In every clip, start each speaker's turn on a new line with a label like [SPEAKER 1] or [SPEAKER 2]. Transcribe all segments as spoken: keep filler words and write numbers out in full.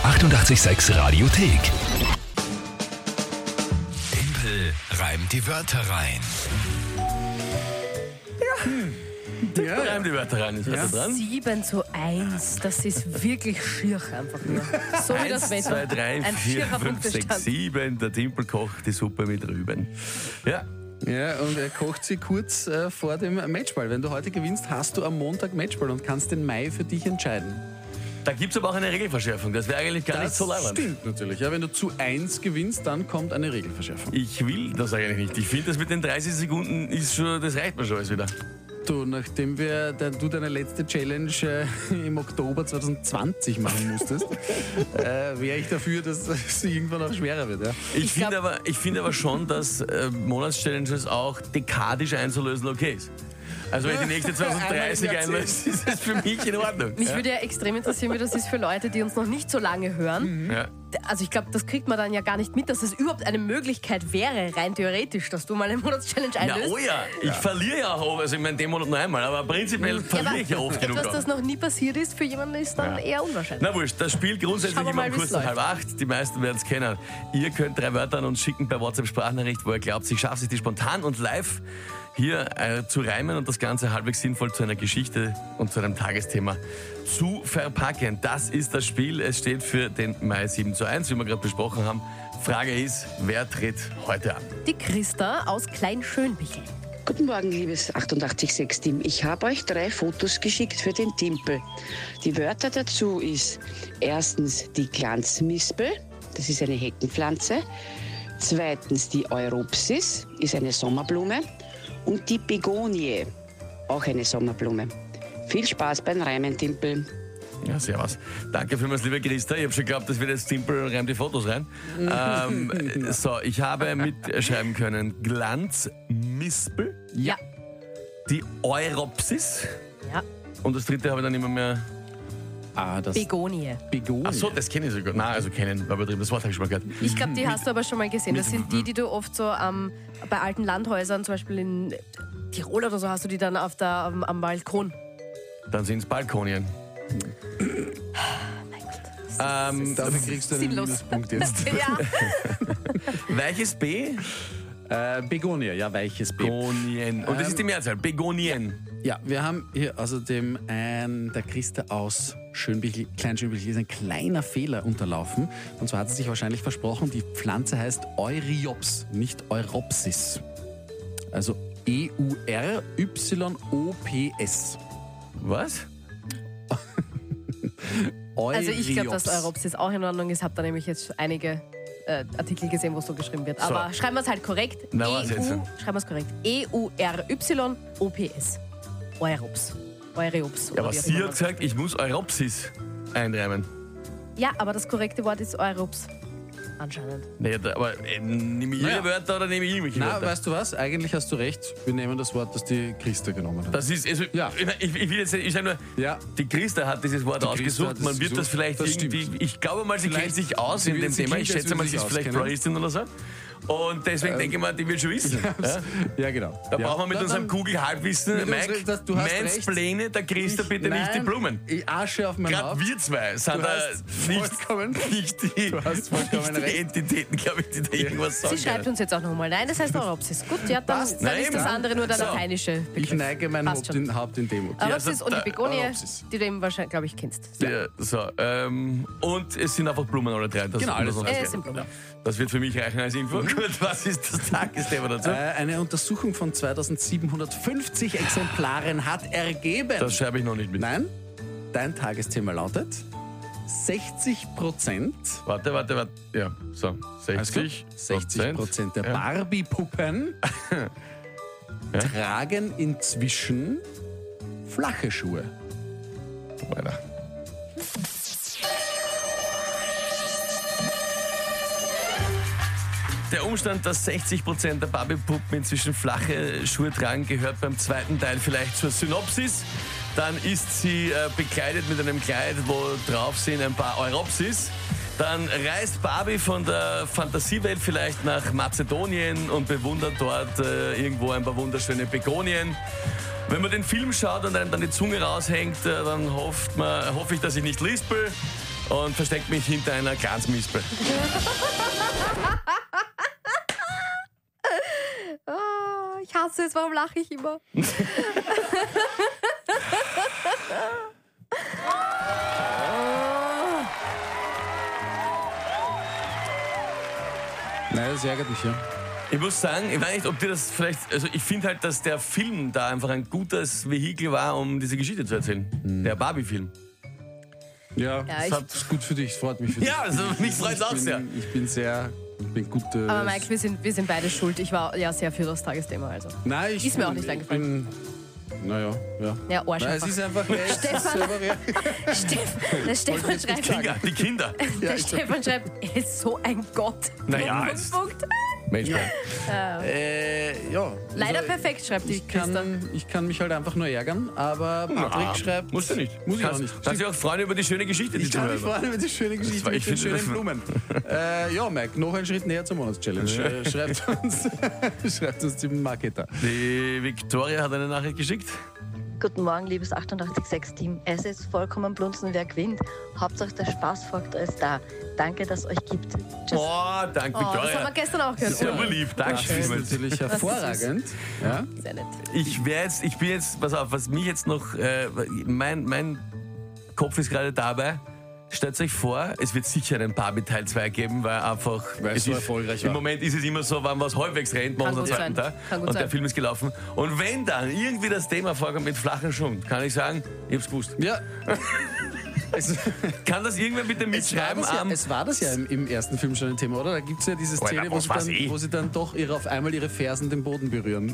[SPEAKER 1] achtundachtzig Komma sechs Radiothek. Tempel reimt die Wörter rein.
[SPEAKER 2] Ja, reimt die Wörter rein. Ist ja. dran?
[SPEAKER 3] sieben zu eins, das ist wirklich schier einfach nur. So wie das
[SPEAKER 2] eins,
[SPEAKER 3] Wetter.
[SPEAKER 2] zwei, drei,
[SPEAKER 3] Ein
[SPEAKER 2] vier,
[SPEAKER 3] schierer
[SPEAKER 2] fünf, sechs,
[SPEAKER 3] Punktestand.
[SPEAKER 2] sieben. Der Timpel kocht die Suppe mit Rüben. Ja.
[SPEAKER 4] Ja, und er kocht sie kurz äh, vor dem Matchball. Wenn du heute gewinnst, hast du am Montag Matchball und kannst den Mai für dich entscheiden.
[SPEAKER 2] Da gibt es aber auch eine Regelverschärfung. Das wäre eigentlich gar nicht so
[SPEAKER 4] Das
[SPEAKER 2] leibend.
[SPEAKER 4] stimmt natürlich. Ja, wenn du zu eins gewinnst, dann kommt eine Regelverschärfung.
[SPEAKER 2] Ich will das eigentlich nicht. Ich finde, das mit den dreißig Sekunden ist schon, das reicht mir schon alles wieder.
[SPEAKER 4] Du, nachdem wir, der, du deine letzte Challenge äh, im Oktober zwanzig zwanzig machen musstest, äh, wäre ich dafür, dass es irgendwann auch schwerer wird. Ja?
[SPEAKER 2] Ich,
[SPEAKER 3] Ich
[SPEAKER 2] finde
[SPEAKER 3] glaub-
[SPEAKER 2] aber, ich finde aber schon, dass äh, Monatschallenges auch dekadisch einzulösen okay ist. Also wenn ich die nächste zwanzig dreißig
[SPEAKER 4] Einmal im
[SPEAKER 2] einlöse, ist das für mich in Ordnung.
[SPEAKER 3] Mich
[SPEAKER 2] ja?
[SPEAKER 3] würde ja extrem interessieren, wie das ist für Leute, die uns noch nicht so lange hören.
[SPEAKER 2] Ja.
[SPEAKER 3] Also ich glaube, das kriegt man dann ja gar nicht mit, dass es überhaupt eine Möglichkeit wäre, rein theoretisch, dass du mal eine Monatschallenge
[SPEAKER 2] Ja,
[SPEAKER 3] einlöst.
[SPEAKER 2] oh ja, ich verliere ja auch, also ich meine, den Monat nur einmal, aber prinzipiell
[SPEAKER 3] Ja,
[SPEAKER 2] verliere
[SPEAKER 3] aber
[SPEAKER 2] ich ja oft genug.
[SPEAKER 3] etwas,
[SPEAKER 2] auch.
[SPEAKER 3] das noch nie passiert ist, für jemanden ist dann
[SPEAKER 2] Ja.
[SPEAKER 3] eher unwahrscheinlich.
[SPEAKER 2] Na wurscht, das Spiel grundsätzlich
[SPEAKER 3] Schauen wir
[SPEAKER 2] immer
[SPEAKER 3] mal,
[SPEAKER 2] um
[SPEAKER 3] wie's
[SPEAKER 2] kurz nach halb
[SPEAKER 3] läuft.
[SPEAKER 2] acht. Die meisten werden es kennen. Ihr könnt drei Wörter an uns schicken per WhatsApp-Sprachnachricht, wo ihr glaubt, ich schaffe es, die spontan und live hier äh, zu reimen und das Ganze halbwegs sinnvoll zu einer Geschichte und zu einem Tagesthema zu verpacken. Das ist das Spiel. Es steht für den Mai sieben zu eins, wie wir gerade besprochen haben. Frage ist, wer tritt heute an?
[SPEAKER 3] Die Christa aus Klein-Schönbichl.
[SPEAKER 5] Guten Morgen, liebes achtundachtzig Komma sechs Team. Ich habe euch drei Fotos geschickt für den Timpel. Die Wörter dazu ist erstens die Glanzmispel, das ist eine Heckenpflanze. Zweitens die Europsis, ist eine Sommerblume. Und die Begonie, auch eine Sommerblume. Viel Spaß beim Reimen, Timpel.
[SPEAKER 2] Ja, servus. Danke vielmals, liebe Christa. Ich habe schon geglaubt, das wird jetzt simpel und reimt die Fotos rein. ähm, so, ich habe mitschreiben können Glanzmispel,
[SPEAKER 3] Ja.
[SPEAKER 2] die Europsis
[SPEAKER 3] Ja.
[SPEAKER 2] und das dritte habe ich dann immer mehr...
[SPEAKER 4] Ah, das
[SPEAKER 3] Begonie.
[SPEAKER 4] Begonie.
[SPEAKER 2] Ach so, das kenne ich sogar. Nein, also kennen, war übertrieben, das Wort habe ich schon mal gehört.
[SPEAKER 3] Ich glaube, die hast du aber schon mal gesehen. Das sind die, die du oft so ähm, bei alten Landhäusern, zum Beispiel in Tirol oder so, hast du die dann auf der, am, am Balkon.
[SPEAKER 2] Dann sind es Balkonien. Ähm,
[SPEAKER 4] Dafür kriegst du einen
[SPEAKER 3] Sinnlos.
[SPEAKER 4] Minuspunkt jetzt.
[SPEAKER 3] Ja.
[SPEAKER 2] weiches B?
[SPEAKER 4] äh, Begonie, ja, weiches B.
[SPEAKER 2] Begonien. Und das ist die Mehrzahl. Begonien.
[SPEAKER 4] Ja, wir haben hier außerdem ein, der Christa aus Schönbichl, Klein-Schönbichl ist ein kleiner Fehler unterlaufen. Und zwar hat sie sich wahrscheinlich versprochen, die Pflanze heißt Euryops, nicht Europsis. Also E U R Y O P S.
[SPEAKER 2] Was?
[SPEAKER 3] Also ich glaube, dass
[SPEAKER 4] Euryops.
[SPEAKER 3] Europsis auch in Ordnung ist. Habe da nämlich jetzt einige äh, Artikel gesehen, wo es so geschrieben wird. Aber schreiben wir es halt korrekt.
[SPEAKER 2] Na, was jetzt?
[SPEAKER 3] E U, schreiben wir es korrekt. E U R Y O P S. Europs. Europs.
[SPEAKER 2] Ja, aber sie hat gesagt, ich muss Europsis einreimen.
[SPEAKER 3] Ja, aber das korrekte Wort ist Europs. Anscheinend.
[SPEAKER 2] Nee, da- aber äh, nehme ich ihre
[SPEAKER 4] Naja.
[SPEAKER 2] Wörter oder nehme ich irgendwelche
[SPEAKER 4] Na,
[SPEAKER 2] Wörter?
[SPEAKER 4] weißt du was? Eigentlich hast du recht. Wir nehmen das Wort, das die Christa genommen hat.
[SPEAKER 2] Das ist, also,
[SPEAKER 4] Ja.
[SPEAKER 2] ich, ich will jetzt, ich sage nur,
[SPEAKER 4] Ja.
[SPEAKER 2] die Christa hat dieses Wort
[SPEAKER 4] Die Christa
[SPEAKER 2] ausgesucht.
[SPEAKER 4] hat es
[SPEAKER 2] Man wird das
[SPEAKER 4] gesucht.
[SPEAKER 2] vielleicht
[SPEAKER 4] Das
[SPEAKER 2] irgendwie,
[SPEAKER 4] stimmt.
[SPEAKER 2] ich glaube mal, sie
[SPEAKER 4] Vielleicht-
[SPEAKER 2] kennt sich aus
[SPEAKER 4] sie
[SPEAKER 2] in
[SPEAKER 4] wird-
[SPEAKER 2] dem
[SPEAKER 4] sie
[SPEAKER 2] Thema.
[SPEAKER 4] klingt,
[SPEAKER 2] Ich
[SPEAKER 4] als
[SPEAKER 2] schätze mal,
[SPEAKER 4] würde
[SPEAKER 2] sie
[SPEAKER 4] sie
[SPEAKER 2] ist vielleicht
[SPEAKER 4] auskennen.
[SPEAKER 2] Floristin oder so. Und deswegen denke ich mal, die wird schon wissen. Ja?
[SPEAKER 4] Ja, genau.
[SPEAKER 2] Da
[SPEAKER 4] ja.
[SPEAKER 2] brauchen wir mit
[SPEAKER 4] Na,
[SPEAKER 2] unserem
[SPEAKER 4] dann-
[SPEAKER 2] Google-Halbwissen,
[SPEAKER 4] Mit
[SPEAKER 2] Mike,
[SPEAKER 4] unserem- das- du hast
[SPEAKER 2] Mansplaine der Christa bitte nicht die
[SPEAKER 4] Nein,
[SPEAKER 2] Blumen.
[SPEAKER 4] Ich Asche auf mein
[SPEAKER 2] Gerade
[SPEAKER 4] Haupt.
[SPEAKER 2] wir zwei sind
[SPEAKER 4] Du
[SPEAKER 2] da
[SPEAKER 4] hast
[SPEAKER 2] nicht,
[SPEAKER 4] vollkommen-
[SPEAKER 2] nicht die,
[SPEAKER 4] Du hast vollkommen
[SPEAKER 2] nicht die
[SPEAKER 4] recht.
[SPEAKER 2] Entitäten, glaube ich, die da irgendwas sagen
[SPEAKER 3] Sie schreibt
[SPEAKER 2] können.
[SPEAKER 3] uns jetzt auch nochmal. Nein, das heißt Europsis. Gut, ja, dann,
[SPEAKER 4] Passt.
[SPEAKER 3] dann
[SPEAKER 2] Nein,
[SPEAKER 3] ist das
[SPEAKER 2] eben.
[SPEAKER 3] andere nur der
[SPEAKER 2] So.
[SPEAKER 3] lateinische Begriff.
[SPEAKER 4] Ich neige mein
[SPEAKER 3] Passt
[SPEAKER 4] Haupt
[SPEAKER 3] schon.
[SPEAKER 4] in, Haupt in Demut.
[SPEAKER 3] Europsis
[SPEAKER 2] also
[SPEAKER 3] und die
[SPEAKER 2] da-
[SPEAKER 3] Begonie,
[SPEAKER 4] Europsis.
[SPEAKER 3] die du eben wahrscheinlich, glaube ich, kennst.
[SPEAKER 2] Ja, so, ähm, und es sind einfach Blumen alle drei. Das
[SPEAKER 4] Genau, alles
[SPEAKER 2] das,
[SPEAKER 3] Äh, es sind Blumen.
[SPEAKER 2] das wird für mich reichen als Info. Gut, was ist das Tagesthema dazu?
[SPEAKER 4] Äh, eine Untersuchung von zweitausendsiebenhundertfünfzig Exemplaren hat ergeben.
[SPEAKER 2] Das schreibe ich noch nicht mit.
[SPEAKER 4] Nein, dein Tagesthema lautet sechzig Prozent,
[SPEAKER 2] Warte, warte, warte. Ja, so, sechzig.
[SPEAKER 4] sechzig Prozent der
[SPEAKER 2] Ja.
[SPEAKER 4] Barbie-Puppen
[SPEAKER 2] Ja.
[SPEAKER 4] tragen inzwischen flache Schuhe.
[SPEAKER 2] Weiter. Der Umstand, dass sechzig Prozent der Barbie-Puppen inzwischen flache Schuhe tragen, gehört beim zweiten Teil vielleicht zur Synopsis. Dann ist sie äh, bekleidet mit einem Kleid, wo drauf sind ein paar Europsis. Dann reist Barbie von der Fantasiewelt vielleicht nach Mazedonien und bewundert dort äh, irgendwo ein paar wunderschöne Begonien. Wenn man den Film schaut und einem dann die Zunge raushängt, äh, dann hofft man, hoffe ich, dass ich nicht lispel. und verstecke mich hinter einer Glanzmispe.
[SPEAKER 3] Oh, ich hasse es, warum lache ich immer?
[SPEAKER 4] Nein, das ärgert mich, ja.
[SPEAKER 2] Ich muss sagen, ich weiß nicht, ob dir das vielleicht, also ich finde halt, dass der Film da einfach ein gutes Vehikel war, um diese Geschichte zu erzählen.
[SPEAKER 4] Mhm.
[SPEAKER 2] Der Barbie-Film.
[SPEAKER 4] Ja,
[SPEAKER 3] Ja,
[SPEAKER 4] das
[SPEAKER 3] ich-
[SPEAKER 4] hat- ist gut für dich, es freut mich für dich.
[SPEAKER 2] Ja, also mich freut's auch
[SPEAKER 4] ich bin,
[SPEAKER 2] sehr.
[SPEAKER 4] Ich bin sehr, ich bin gut. Äh,
[SPEAKER 3] Aber Mike, wir sind, wir sind beide schuld. Ich war ja sehr für das Tagesthema. Also.
[SPEAKER 4] Nein, ich
[SPEAKER 3] Ist mir auch
[SPEAKER 4] bin-
[SPEAKER 3] nicht
[SPEAKER 4] ich
[SPEAKER 3] eingefallen.
[SPEAKER 4] bin- Naja, ja.
[SPEAKER 3] Ja, Arsch
[SPEAKER 4] Nein, es
[SPEAKER 3] einfach.
[SPEAKER 4] ist einfach. Nein, es ist
[SPEAKER 3] Stefan.
[SPEAKER 4] selber, ja.
[SPEAKER 3] Steff, der Stefan schreibt,
[SPEAKER 2] Kinder, die Kinder.
[SPEAKER 3] der Stefan schreibt, er ist so ein Gott.
[SPEAKER 2] Naja,
[SPEAKER 3] Punkt,
[SPEAKER 2] es-
[SPEAKER 3] Punkt.
[SPEAKER 2] Mensch,
[SPEAKER 4] Äh, ja.
[SPEAKER 3] Leider
[SPEAKER 4] also,
[SPEAKER 3] perfekt, schreibt die
[SPEAKER 4] Ich
[SPEAKER 3] Christa.
[SPEAKER 4] kann, ich kann mich halt einfach nur ärgern, aber Patrick
[SPEAKER 2] Ah,
[SPEAKER 4] schreibt.
[SPEAKER 2] musst du nicht.
[SPEAKER 4] Muss ich
[SPEAKER 2] kannst,
[SPEAKER 4] auch nicht.
[SPEAKER 2] Kannst dich auch freuen über die schöne Geschichte, die
[SPEAKER 4] Ich
[SPEAKER 2] du
[SPEAKER 4] kann mich
[SPEAKER 2] hörst.
[SPEAKER 4] freuen über die schöne Geschichte
[SPEAKER 2] war-
[SPEAKER 4] mit
[SPEAKER 2] ich
[SPEAKER 4] den
[SPEAKER 2] finde,
[SPEAKER 4] schönen Blumen. äh, ja, Mike, noch einen Schritt näher zur Monatschallenge. Äh, schreibt, uns, schreibt uns die Marketer.
[SPEAKER 2] Die Victoria hat eine Nachricht geschickt.
[SPEAKER 6] Guten Morgen, liebes achtundachtzig Komma sechs Team. Es ist vollkommen blunzen, wer gewinnt. Hauptsache der Spaßfaktor ist da. Danke, dass es euch gibt. Tschüss.
[SPEAKER 2] Oh, danke,
[SPEAKER 3] Oh, das haben wir
[SPEAKER 2] Victoria.
[SPEAKER 3] gestern auch gehört.
[SPEAKER 2] Sehr
[SPEAKER 3] Oh,
[SPEAKER 2] lieb,
[SPEAKER 4] Das
[SPEAKER 2] danke
[SPEAKER 4] ist
[SPEAKER 2] vielmals.
[SPEAKER 4] natürlich hervorragend. Ja.
[SPEAKER 3] sehr nett.
[SPEAKER 2] Ich wäre jetzt, ich bin jetzt, pass auf, was mich jetzt noch, äh, mein, mein Kopf ist gerade dabei. Stellt euch vor, es wird sicher einen Barbie Teil zwei geben, weil einfach
[SPEAKER 4] Weil es so
[SPEAKER 2] ist,
[SPEAKER 4] erfolgreich
[SPEAKER 2] im
[SPEAKER 4] war.
[SPEAKER 2] Moment ist es immer so, wenn was halbwegs rennt, machen
[SPEAKER 3] Kann
[SPEAKER 2] wir
[SPEAKER 3] gut
[SPEAKER 2] unseren zweiten
[SPEAKER 3] sein.
[SPEAKER 2] Teil
[SPEAKER 3] Kann gut
[SPEAKER 2] und der
[SPEAKER 3] sein.
[SPEAKER 2] Film ist gelaufen. Und wenn dann irgendwie das Thema vorkommt mit flachen Schuhen, kann ich sagen, ich hab's gewusst.
[SPEAKER 4] Ja. Es,
[SPEAKER 2] Kann das irgendwer bitte
[SPEAKER 4] es, war
[SPEAKER 2] mitschreiben?
[SPEAKER 4] das ja,
[SPEAKER 2] am-
[SPEAKER 4] es war das ja im, im ersten Film schon ein Thema, oder? Da gibt es ja diese
[SPEAKER 2] Alter,
[SPEAKER 4] Szene, wo
[SPEAKER 2] was
[SPEAKER 4] sie,
[SPEAKER 2] weiß
[SPEAKER 4] dann,
[SPEAKER 2] ich?
[SPEAKER 4] wo sie dann doch ihre, auf einmal ihre Fersen den Boden berühren.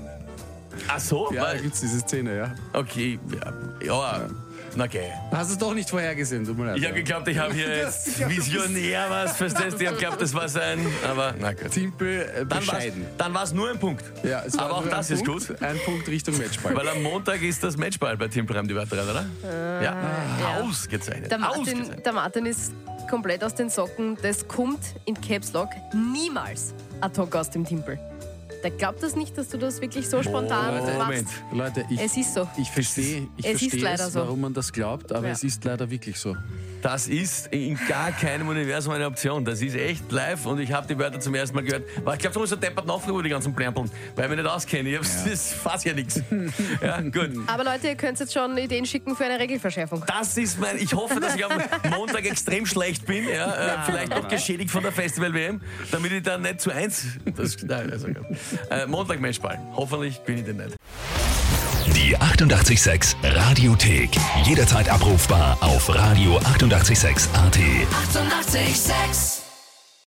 [SPEAKER 2] Ach so?
[SPEAKER 4] Ja, da
[SPEAKER 2] Weil,
[SPEAKER 4] gibt es diese Szene, ja.
[SPEAKER 2] okay, ja, ja, na okay.
[SPEAKER 4] Hast du es doch nicht vorhergesehen, tut mir leid.
[SPEAKER 2] Ich habe geglaubt, ich habe hier jetzt visionär was, verstehst du? Ich habe geglaubt, das war sein, aber na gut.
[SPEAKER 4] Timpel äh,
[SPEAKER 2] Dann war's,
[SPEAKER 4] bescheiden.
[SPEAKER 2] dann war's nur ein Punkt.
[SPEAKER 4] Ja, es war
[SPEAKER 2] aber auch
[SPEAKER 4] nur ein
[SPEAKER 2] das ist
[SPEAKER 4] Punkt,
[SPEAKER 2] gut.
[SPEAKER 4] Ein Punkt Richtung Matchball.
[SPEAKER 2] Weil am Montag ist das Matchball bei Timpelreim die Wörter, oder? ja.
[SPEAKER 3] ja.
[SPEAKER 2] Ausgezeichnet.
[SPEAKER 3] Der Martin,
[SPEAKER 2] Ausgezeichnet.
[SPEAKER 3] der Martin ist komplett aus den Socken. Das kommt in Caps Lock niemals ad hoc aus dem Timpel. Der glaubt das nicht, dass du das wirklich so spontan
[SPEAKER 2] Oh,
[SPEAKER 3] machst.
[SPEAKER 2] Moment.
[SPEAKER 4] Leute, ich,
[SPEAKER 3] Es ist so.
[SPEAKER 4] ich verstehe, ich
[SPEAKER 3] Es ist
[SPEAKER 4] verstehe
[SPEAKER 3] leider
[SPEAKER 4] es,
[SPEAKER 3] so.
[SPEAKER 4] warum man das glaubt, aber
[SPEAKER 3] Ja.
[SPEAKER 4] es ist leider wirklich so.
[SPEAKER 2] Das ist in gar keinem Universum eine Option. Das ist echt live und ich habe die Wörter zum ersten Mal gehört. Aber ich glaube, da muss so deppert nachfragen über die ganzen Plärmpeln, weil ich mich nicht auskenne. Ich hab's, Das fasst ja nichts. Ja, gut.
[SPEAKER 3] Aber Leute, ihr könnt jetzt schon Ideen schicken für eine Regelverschärfung.
[SPEAKER 2] Das ist mein, ich hoffe, dass ich am Montag extrem schlecht bin, ja, äh, vielleicht noch geschädigt von der Festival-W M, damit ich dann nicht zu eins, das, nein, also, äh, Montag Matchball, hoffentlich gewinne ich den nicht.
[SPEAKER 1] Die achtundachtzig Komma sechs Radiothek. Jederzeit abrufbar auf radio achtundachtzig Komma sechs A T.
[SPEAKER 7] Eighty-eight point six